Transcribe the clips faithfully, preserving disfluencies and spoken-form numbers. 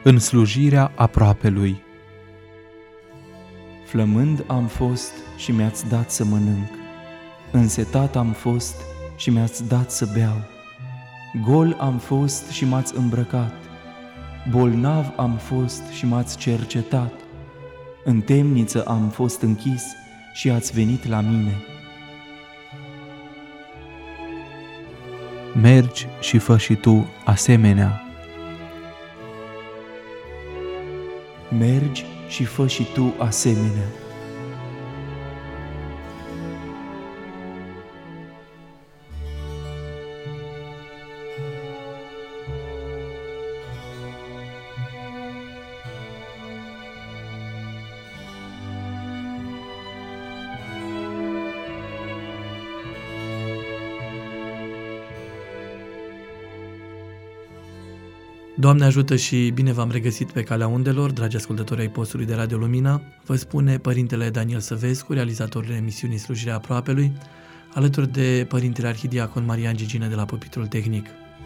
în slujirea aproapelui. Flămând am fost și mi-ați dat să mănânc, însetat am fost și mi-ați dat să beau, gol am fost și m-ați îmbrăcat, bolnav am fost și m-ați cercetat, în temniță am fost închis și ați venit la mine. Mergi și fă și tu asemenea. Mergi și fă și tu asemenea. Doamne ajută și bine v-am regăsit pe calea undelor, dragi ascultători ai postului de Radio Lumina. Vă spune Părintele Daniel Săvescu, realizatorul emisiunii Slujirea Aproapelui, alături de Părintele Arhidiacon Marian Gigină de la Pupitrul Tehnic.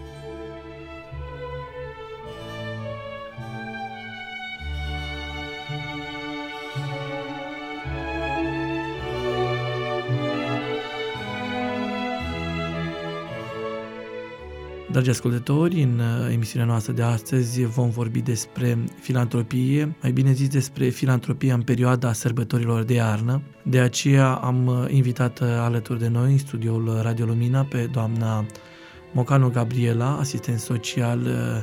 Dragi ascultători, în emisiunea noastră de astăzi vom vorbi despre filantropie, mai bine zis despre filantropia în perioada sărbătorilor de iarnă. De aceea am invitat alături de noi în studioul Radio Lumina pe doamna Mocanu Gabriela, asistent social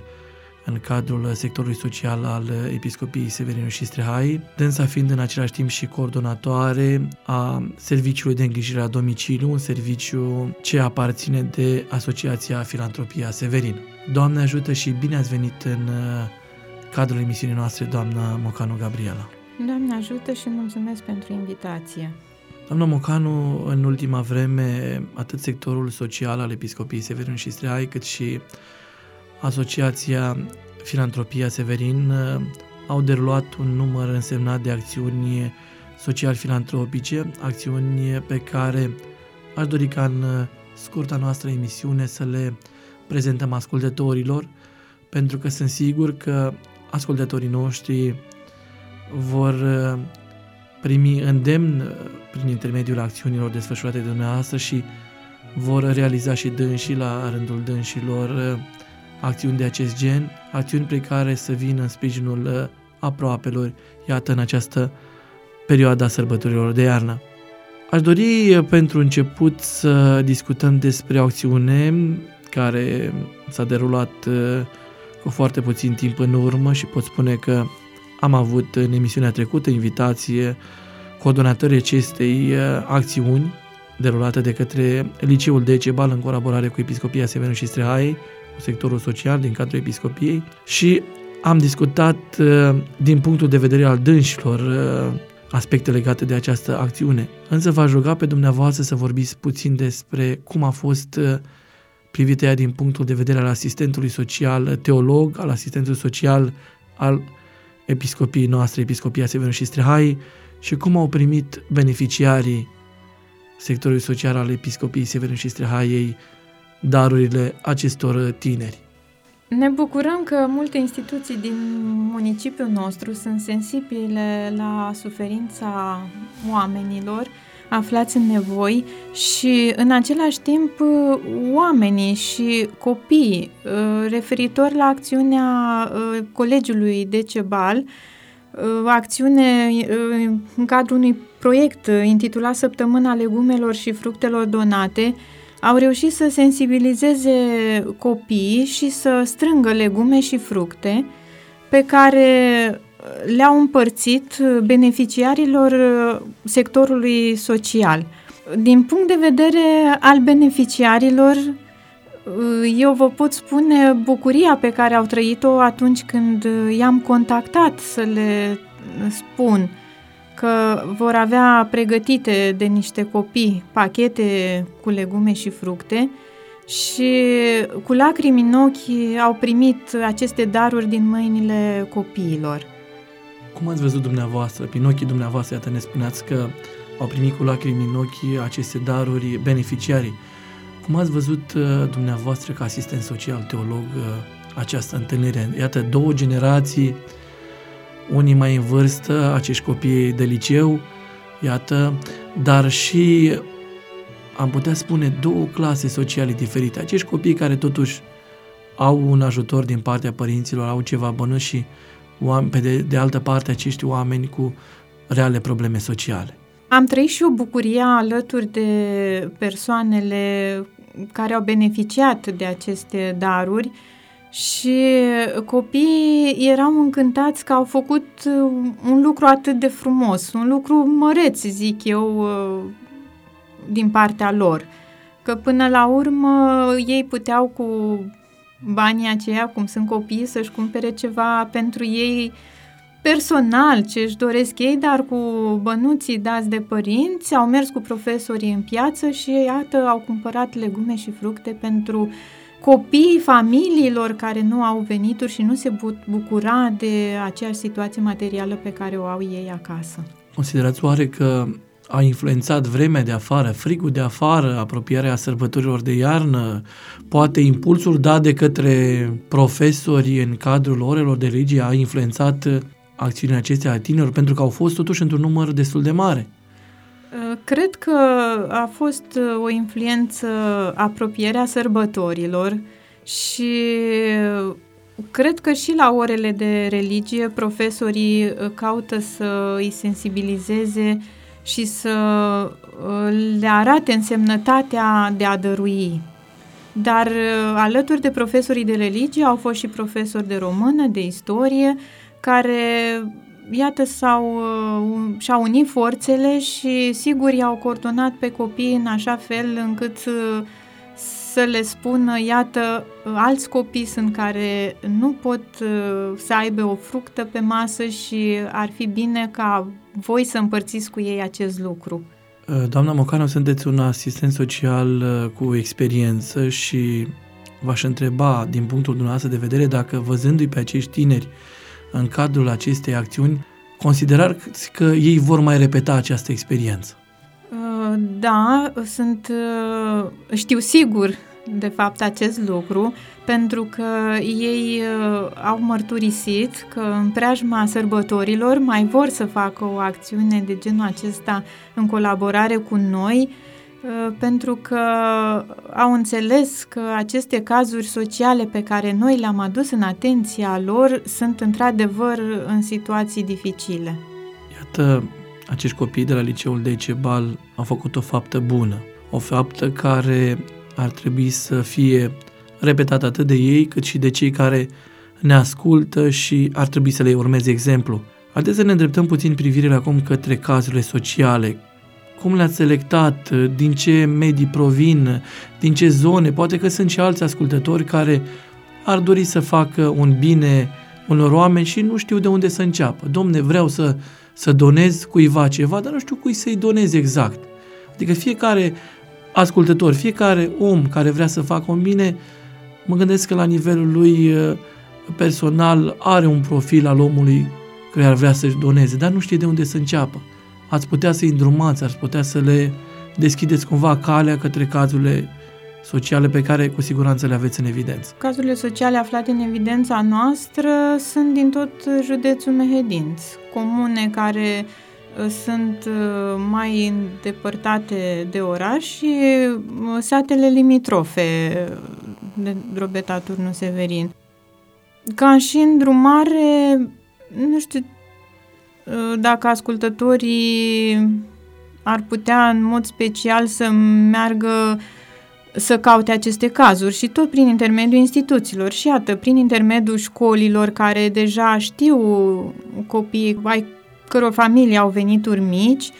în cadrul sectorului social al Episcopiei Severinu și Strihai, dânsa fiind în același timp și coordonatoare a Serviciului de Îngrijire la Domiciliu, un serviciu ce aparține de Asociația Filantropia Severin. Doamne ajută și bine ați venit în cadrul emisiunii noastre, doamna Mocanu Gabriela. Doamne ajută și mulțumesc pentru invitație. Doamna Mocanu, în ultima vreme, atât sectorul social al Episcopiei Severin și Strihai, cât și Asociația Filantropia Severin au derulat un număr însemnat de acțiuni social-filantropice, acțiuni pe care aș dori ca în scurta noastră emisiune să le prezentăm ascultătorilor, pentru că sunt sigur că ascultătorii noștri vor primi îndemn prin intermediul acțiunilor desfășurate de dumneavoastră și vor realiza și dânsii la rândul dânșilor acțiuni de acest gen, acțiuni prin care să vină în sprijinul aproapelor, iată, în această perioadă a sărbătorilor de iarnă. Aș dori pentru început să discutăm despre o acțiune care s-a derulat cu foarte puțin timp în urmă și pot spune că am avut în emisiunea trecută invitație coordonatorii acestei acțiuni derulate de către Liceul Decebal în colaborare cu Episcopia Severinu și Strihai, sectorul social din cadrul Episcopiei, și am discutat din punctul de vedere al dânșilor aspecte legate de această acțiune. Însă v-aș ruga pe dumneavoastră să vorbiți puțin despre cum a fost privită ea din punctul de vedere al asistentului social teolog, al asistentului social al Episcopiei noastre, Episcopia Severinu și Strihai, și cum au primit beneficiarii sectorului social al Episcopiei Severinu și Strihai darurile acestor tineri. Ne bucurăm că multe instituții din municipiul nostru sunt sensibile la suferința oamenilor aflați în nevoi și în același timp oamenii și copiii, referitor la acțiunea Colegiului Decebal, acțiune în cadrul unui proiect intitulat Săptămâna Legumelor și Fructelor Donate, au reușit să sensibilizeze copiii și să strângă legume și fructe pe care le-au împărțit beneficiarilor sectorului social. Din punct de vedere al beneficiarilor, eu vă pot spune bucuria pe care au trăit-o atunci când i-am contactat să le spun că vor avea pregătite de niște copii pachete cu legume și fructe și cu lacrimi în ochi au primit aceste daruri din mâinile copiilor. Cum ați văzut dumneavoastră, prin ochii dumneavoastră, iată, ne spuneați că au primit cu lacrimi în ochi aceste daruri beneficiarii. Cum ați văzut dumneavoastră ca asistent social, teolog, această întâlnire. Iată, două generații, unii mai în vârstă, acești copii de liceu, iată, dar și, am putea spune, două clase sociale diferite. Acești copii care totuși au un ajutor din partea părinților, au ceva bănuți și pe de, de altă parte acești oameni cu reale probleme sociale. Am trăit și o bucurie alături de persoanele care au beneficiat de aceste daruri și copiii erau încântați că au făcut un lucru atât de frumos, un lucru măreț, zic eu, din partea lor. Că până la urmă ei puteau cu banii aceia, cum sunt copii, să-și cumpere ceva pentru ei personal, ce își doresc ei, dar cu bănuții dați de părinți, au mers cu profesorii în piață și iată, au cumpărat legume și fructe pentru copiii familiilor care nu au venituri și nu se bucura de aceeași situație materială pe care o au ei acasă. Considerați oare că a influențat vremea de afară, frigul de afară, apropierea sărbătorilor de iarnă, poate impulsul dat de către profesori în cadrul orelor de religie a influențat acțiunile acestea a tinerilor, pentru că au fost totuși într-un număr destul de mare? Cred că a fost o influență apropierea sărbătorilor și cred că și la orele de religie profesorii caută să îi sensibilizeze și să le arate însemnătatea de a dărui. Dar alături de profesorii de religie au fost și profesori de română, de istorie, care, iată, s-au, și-au unit forțele și sigur i-au coordonat pe copii în așa fel încât să le spună, iată, alți copii sunt care nu pot să aibă o fructă pe masă și ar fi bine ca voi să împărțiți cu ei acest lucru. Doamna Mocanu, sunteți un asistent social cu experiență și v-aș întreba, din punctul dumneavoastră de vedere, dacă văzându-i pe acești tineri în cadrul acestei acțiuni, considerați că ei vor mai repeta această experiență? Da, sunt, știu sigur de fapt acest lucru, pentru că ei au mărturisit că în preajma sărbătorilor mai vor să facă o acțiune de genul acesta în colaborare cu noi, pentru că au înțeles că aceste cazuri sociale pe care noi le-am adus în atenția lor sunt într-adevăr în situații dificile. Iată, acești copii de la Liceul Decebal au făcut o faptă bună, o faptă care ar trebui să fie repetată atât de ei cât și de cei care ne ascultă și ar trebui să le urmeze exemplu. Haideți să ne îndreptăm puțin privirea acum către cazurile sociale. Cum le-ați selectat, din ce medii provin, din ce zone, poate că sunt și alți ascultători care ar dori să facă un bine unor oameni și nu știu de unde să înceapă. Domne, vreau să, să donez cuiva ceva, dar nu știu cui să-i donez exact. Adică fiecare ascultător, fiecare om care vrea să facă un bine, mă gândesc că la nivelul lui personal are un profil al omului care ar vrea să-și doneze, dar nu știe de unde să înceapă. Ați putea să-i îndrumați, ați putea să le deschideți cumva calea către cazurile sociale pe care cu siguranță le aveți în evidență. Cazurile sociale aflate în evidența noastră sunt din tot județul Mehedinț, comune care sunt mai îndepărtate de oraș și satele limitrofe de Drobeta Turnu Severin. Ca și îndrumare, nu știu dacă ascultătorii ar putea în mod special să meargă să caute aceste cazuri și tot prin intermediul instituțiilor și iată, prin intermediul școlilor care deja știu copiii ai căror familii au venituri mici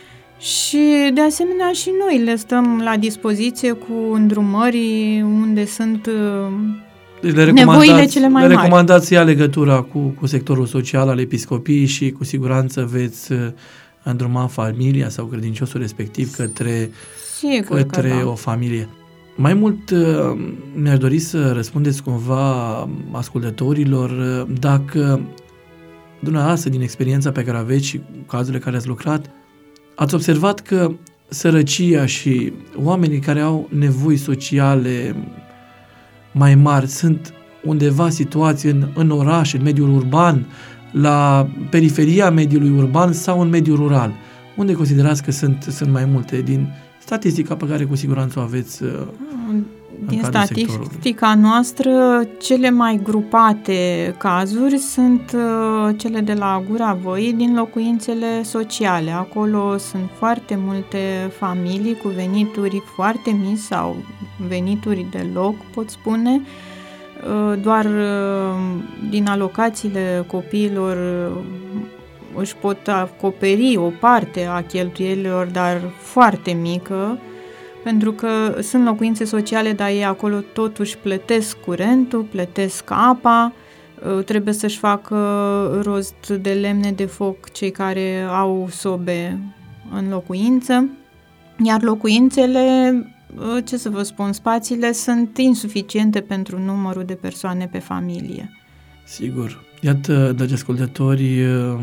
și de asemenea și noi le stăm la dispoziție cu îndrumări unde sunt deci le nevoile cele mai le mari. Recomandați să ia legătura cu, cu sectorul social al episcopiei și cu siguranță veți îndruma familia sau credinciosul respectiv către, Sigur către că da. o familie. Mai mult mi-aș dori să răspundeți cumva ascultătorilor dacă dumneavoastră, din experiența pe care aveți și cazurile care ați lucrat, ați observat că sărăcia și oamenii care au nevoi sociale mai mari sunt undeva situați în, în oraș, în mediul urban, la periferia mediului urban sau în mediul rural? Unde considerați că sunt, sunt mai multe din statistica pe care cu siguranță o aveți uh, din statistica noastră, cele mai grupate cazuri sunt uh, cele de la Gura Văii, din locuințele sociale. Acolo sunt foarte multe familii cu venituri foarte mici sau venituri deloc, pot spune. Uh, doar uh, din alocațiile copiilor uh, își pot acoperi o parte a cheltuielilor, dar foarte mică, pentru că sunt locuințe sociale, dar ei acolo totuși plătesc curentul, plătesc apa, trebuie să-și facă rost de lemne de foc cei care au sobe în locuință, iar locuințele, ce să vă spun, spațiile sunt insuficiente pentru numărul de persoane pe familie. Sigur. Iată, dragi ascultători,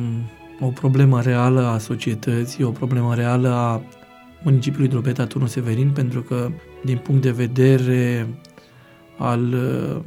o problemă reală a societății, o problemă reală a municipiului Drobeta Turnul Severin, pentru că din punct de vedere al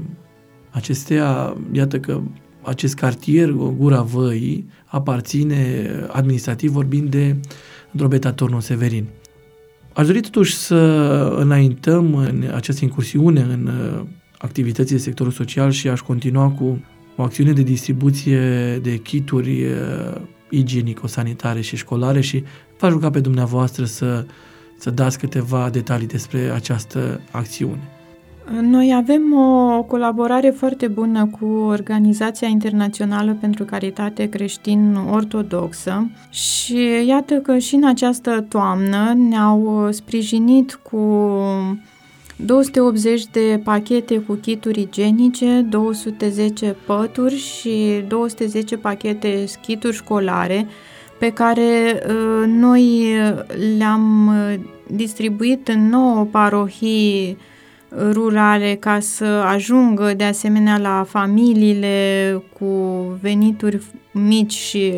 acesteia, iată că acest cartier, Gura Văii, aparține, administrativ vorbind, de Drobeta Turnul Severin. Aș dori totuși să înaintăm în această incursiune în activitățile sectorului social și aș continua cu o acțiune de distribuție de kituri igienico-sanitare și școlare și v-aș ruga pe dumneavoastră să, să dați câteva detalii despre această acțiune. Noi avem o colaborare foarte bună cu Organizația Internațională pentru Caritate Creștin-Ortodoxă și iată că și în această toamnă ne-au sprijinit cu două sute optzeci de pachete cu kituri igienice, două sute zece pături și două sute zece pachete kituri școlare, pe care uh, noi le-am distribuit în nouă parohii rurale ca să ajungă de asemenea la familiile cu venituri mici și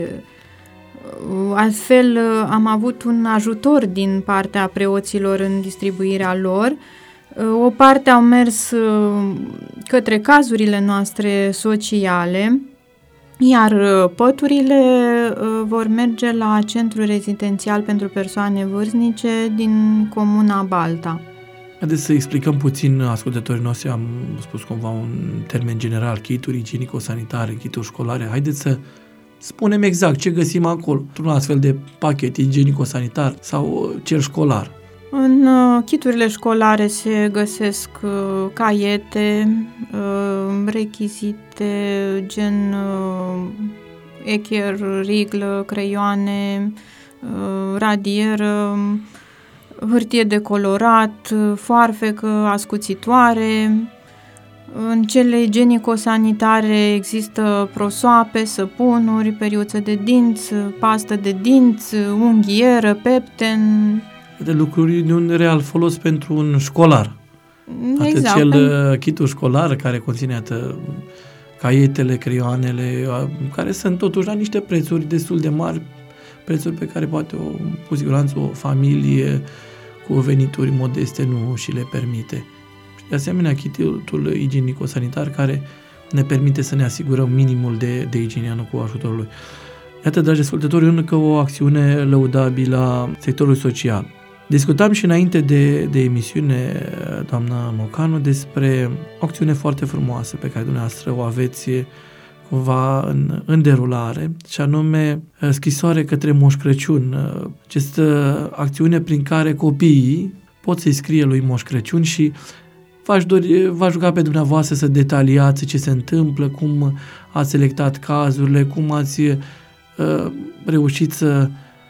uh, altfel uh, am avut un ajutor din partea preoților în distribuirea lor. O parte au mers către cazurile noastre sociale, iar păturile vor merge la centrul rezidențial pentru persoane vârstnice din comuna Balta. Haideți să explicăm puțin ascultătorii noștri, am spus cumva un termen general, kituri igienico-sanitare, kituri școlare. Haideți să spunem exact ce găsim acolo, un astfel de pachet igienico-sanitar sau cel școlar. În uh, kiturile școlare se găsesc uh, caiete, uh, rechizite gen uh, echer, riglă, creioane, uh, radieră, hârtie de colorat, foarfecă, ascuțitoare. În cele igienico-sanitare există prosoape, săpunuri, periuță de dinți, pastă de dinți, unghieră, pepten, de lucruri de un real folos pentru un școlar. Exact. Atât cel kitul școlar care conține atât caietele, creioanele, care sunt totuși la niște prețuri destul de mari, prețuri pe care poate o, cu siguranță o familie cu venituri modeste nu și le permite. Și de asemenea kitul igienico-sanitar care ne permite să ne asigurăm minimul de, de igienă cu ajutorul lui. Iată, dragi ascultători, încă o acțiune lăudabilă a sectorului social. Discutam și înainte de, de emisiune, doamna Mocanu, despre o acțiune foarte frumoasă pe care dumneavoastră o aveți cumva în, în derulare, și anume scrisoare către Moș Crăciun. Această acțiune prin care copiii pot să-i scrie lui Moș Crăciun și v-aș, dori, v-aș ruga pe dumneavoastră să detaliați ce se întâmplă, cum ați selectat cazurile, cum ați uh, reușit să,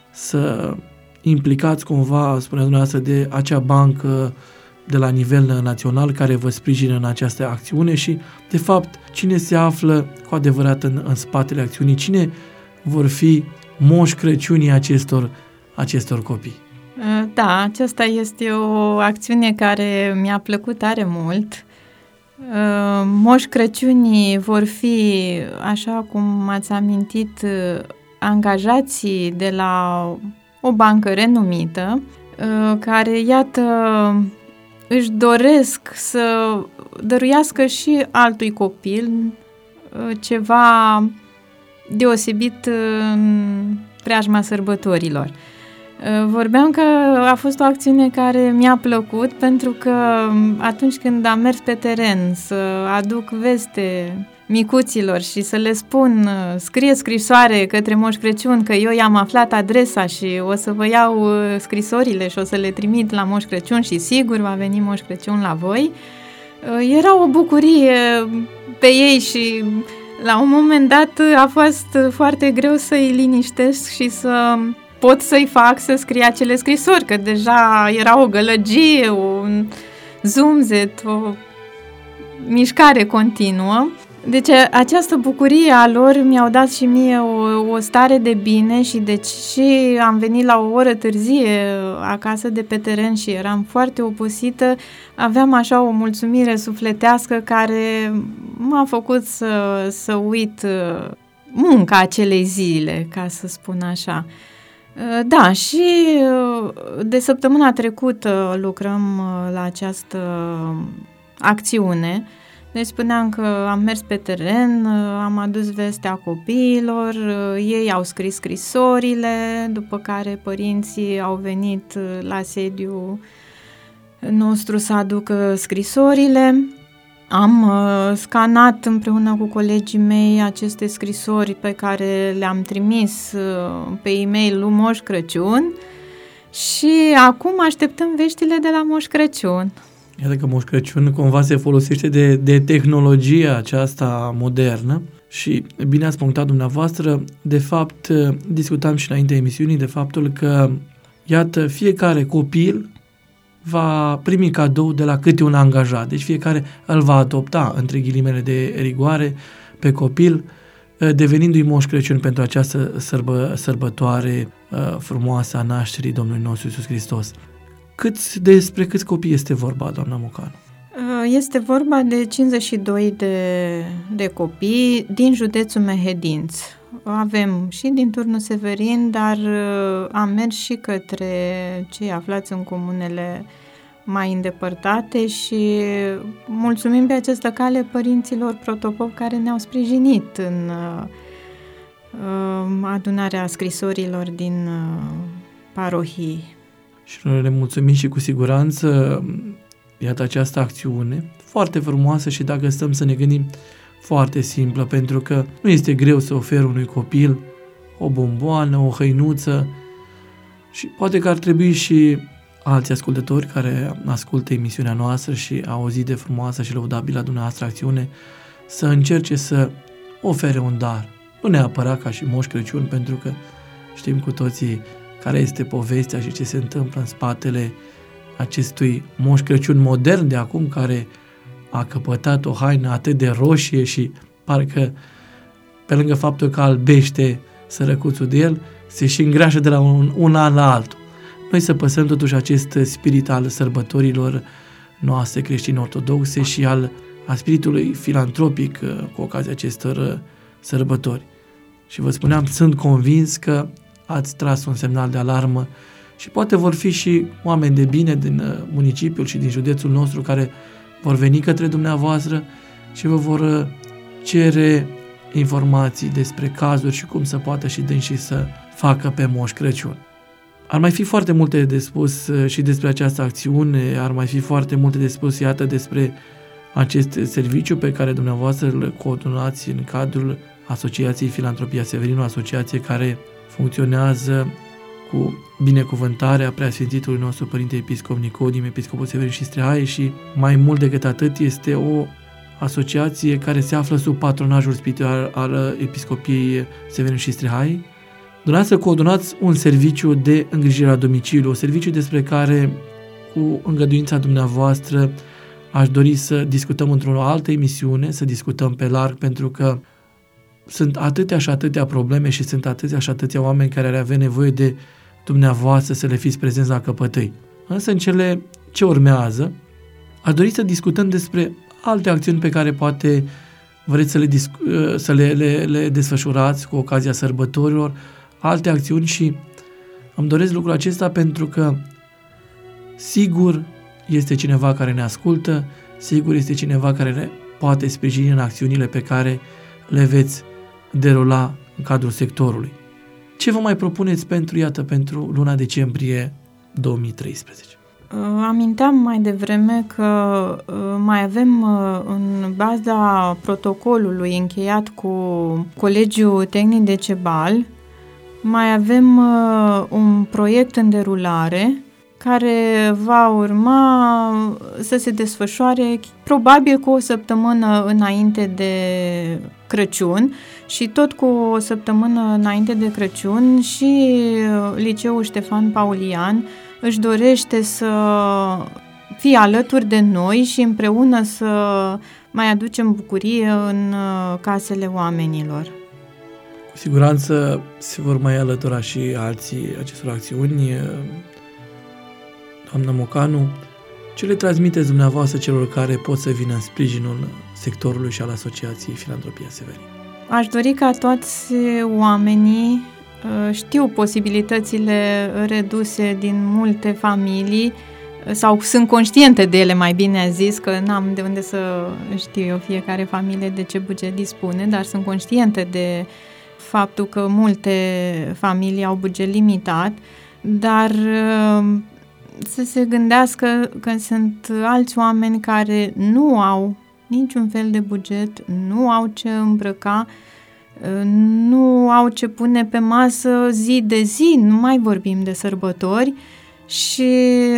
să implicați cumva, spunea dumneavoastră, de acea bancă de la nivel național care vă sprijină în această acțiune și, de fapt, cine se află cu adevărat în, în spatele acțiunii, cine vor fi moși Crăciunii acestor, acestor copii. Da, aceasta este o acțiune care mi-a plăcut tare mult. Moși Crăciunii vor fi, așa cum ați amintit, angajații de la o bancă renumită, care, iată, își doresc să dăruiască și altui copil ceva deosebit în preajma sărbătorilor. Vorbeam că a fost o acțiune care mi-a plăcut pentru că atunci când am mers pe teren să aduc veste micuților și să le spun, scrie scrisoare către Moș Crăciun că eu i-am aflat adresa și o să vă iau scrisorile și o să le trimit la Moș Crăciun și sigur va veni Moș Crăciun la voi, era o bucurie pe ei și la un moment dat a fost foarte greu să-i liniștesc și să pot să-i fac să scrie acele scrisori, că deja era o gălăgie, un zumzet, o mișcare continuă. Deci această bucurie a lor mi-au dat și mie o, o stare de bine și deci și am venit la o oră târzie acasă de pe teren și eram foarte obosită, aveam așa o mulțumire sufletească care m-a făcut să, să uit munca acelei zile, ca să spun așa. Da, și de săptămâna trecută lucrăm la această acțiune. Deci spuneam că am mers pe teren, am adus vestea copiilor, ei au scris scrisorile, după care părinții au venit la sediul nostru să aducă scrisorile. Am scanat împreună cu colegii mei aceste scrisori pe care le-am trimis pe e-mail lui Moș Crăciun și acum așteptăm veștile de la Moș Crăciun. Iată că Moș Crăciun cumva se folosește de, de tehnologia aceasta modernă și bine ați punctat dumneavoastră, de fapt discutam și înainte emisiunii de faptul că iată fiecare copil va primi cadou de la câte un angajat, deci fiecare îl va adopta între ghilimele de rigoare pe copil, devenindu-i Moș Crăciun pentru această sărbă, sărbătoare frumoasă a nașterii Domnului nostru Iisus Hristos. Câți, despre câți copii este vorba, doamna Mocanu? Este vorba de cincizeci și doi de, de copii din județul Mehedinț. Avem și din Turnul Severin, dar am mers și către cei aflați în comunele mai îndepărtate și mulțumim pe această cale părinților protopop care ne-au sprijinit în uh, adunarea scrisorilor din uh, parohii. Și noi le mulțumim și cu siguranță, iată această acțiune foarte frumoasă și dacă stăm să ne gândim, foarte simplă, pentru că nu este greu să oferi unui copil o bomboană, o hăinuță și poate că ar trebui și alți ascultători care ascultă emisiunea noastră și au auzit de frumoasă și lăudabilă dumneavoastră acțiune să încerce să ofere un dar. Nu neapărat ca și Moș Crăciun, pentru că știm cu toții care este povestea și ce se întâmplă în spatele acestui Moș Crăciun modern de acum, care a căpătat o haină atât de roșie și parcă pe lângă faptul că albește sărăcuțul de el, se și îngrașă de la un, un an la altul. Noi să păsăm totuși acest spirit al sărbătorilor noastre creștine-ortodoxe și al a spiritului filantropic cu ocazia acestor sărbători. Și vă spuneam, sunt convins că ați tras un semnal de alarmă și poate vor fi și oameni de bine din municipiul și din județul nostru care vor veni către dumneavoastră și vă vor cere informații despre cazuri și cum să poată și dânsii să facă pe Moș Crăciun. Ar mai fi foarte multe de spus și despre această acțiune, ar mai fi foarte multe de spus, iată, despre acest serviciu pe care dumneavoastră îl coordonați în cadrul Asociației Filantropia Severin, o asociație care funcționează cu binecuvântarea preasfințitului nostru Părinte Episcop Nicodim, Episcopul Severin și Strehaie, și mai mult decât atât este o asociație care se află sub patronajul spiritual al Episcopiei Severin și Strehaie. Dumneavoastră coordonați un serviciu de îngrijire la domiciliu, un serviciu despre care, cu îngăduința dumneavoastră, aș dori să discutăm într-o altă emisiune, să discutăm pe larg, pentru că sunt atâtea și atâtea probleme și sunt atâtea și atâtea oameni care ar avea nevoie de dumneavoastră să le fiți prezenți la căpătâi. Însă în cele ce urmează, aș dori să discutăm despre alte acțiuni pe care poate vreți să le, discu- să le, le, le desfășurați cu ocazia sărbătorilor, alte acțiuni, și îmi doresc lucrul acesta pentru că sigur este cineva care ne ascultă, sigur este cineva care ne poate sprijini în acțiunile pe care le veți derula în cadrul sectorului. Ce vă mai propuneți pentru, iată, pentru luna decembrie două mii treisprezece? Aminteam mai devreme că mai avem în baza protocolului încheiat cu Colegiul Tehnic de Cebal, mai avem un proiect în derulare care va urma să se desfășoare probabil cu o săptămână înainte de Crăciun și tot cu o săptămână înainte de Crăciun și Liceul Ștefan Paulian își dorește să fie alături de noi și împreună să mai aducem bucurie în casele oamenilor. Cu siguranță se vor mai alătura și alții acestor acțiuni. Doamna Mocanu, ce le transmiteți dumneavoastră celor care pot să vină în sprijinul sectorului și al Asociației Filantropia Severin? Aș dori ca toți oamenii, știu posibilitățile reduse din multe familii, sau sunt conștiente de ele, mai bine a zis, că n-am de unde să știu eu fiecare familie de ce buget dispune, dar sunt conștiente de faptul că multe familii au buget limitat, dar să se gândească că sunt alți oameni care nu au niciun fel de buget, nu au ce îmbrăca, nu au ce pune pe masă zi de zi, nu mai vorbim de sărbători, și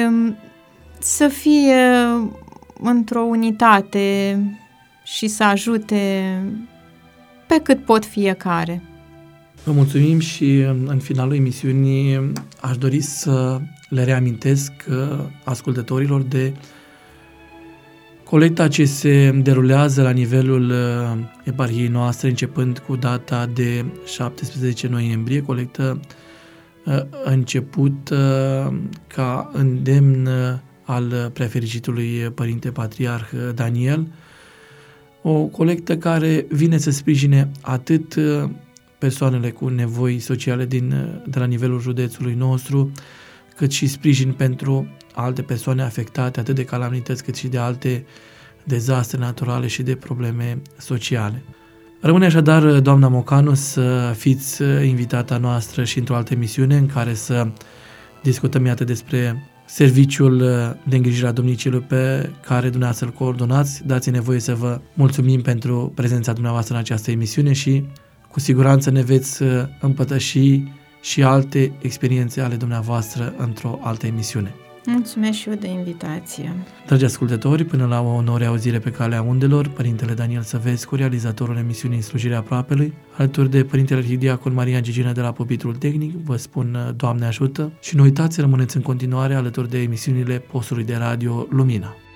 să fie într-o unitate și să ajute pe cât pot fiecare. Vă mulțumim și în finalul emisiunii aș dori să le reamintesc ascultătorilor de colecta ce se derulează la nivelul eparhiei noastre, începând cu data de șaptesprezece noiembrie, colectă început ca îndemn al preafericitului Părinte Patriarh Daniel, o colectă care vine să sprijine atât persoanele cu nevoi sociale din, de la nivelul județului nostru, cât și sprijin pentru alte persoane afectate atât de calamități cât și de alte dezastre naturale și de probleme sociale. Rămâne așadar, doamna Mocanu, să fiți invitata noastră și într-o altă emisiune în care să discutăm, iată, despre serviciul de îngrijire a domnicilor pe care dumneavoastră îl coordonați. Dați-ne voie să vă mulțumim pentru prezența dumneavoastră în această emisiune și cu siguranță ne veți împătăși și alte experiențe ale dumneavoastră într-o altă emisiune. Mulțumesc și eu de invitație. Dragi ascultători, până la o nouă reauzire pe calea undelor, Părintele Daniel Săvescu, realizatorul emisiunii Slujirea Aproapelui, alături de Părintele Arhidiacon Maria Gigină de la Pupitrul Tehnic, vă spun Doamne ajută și nu uitați să rămâneți în continuare alături de emisiunile postului de radio Lumina.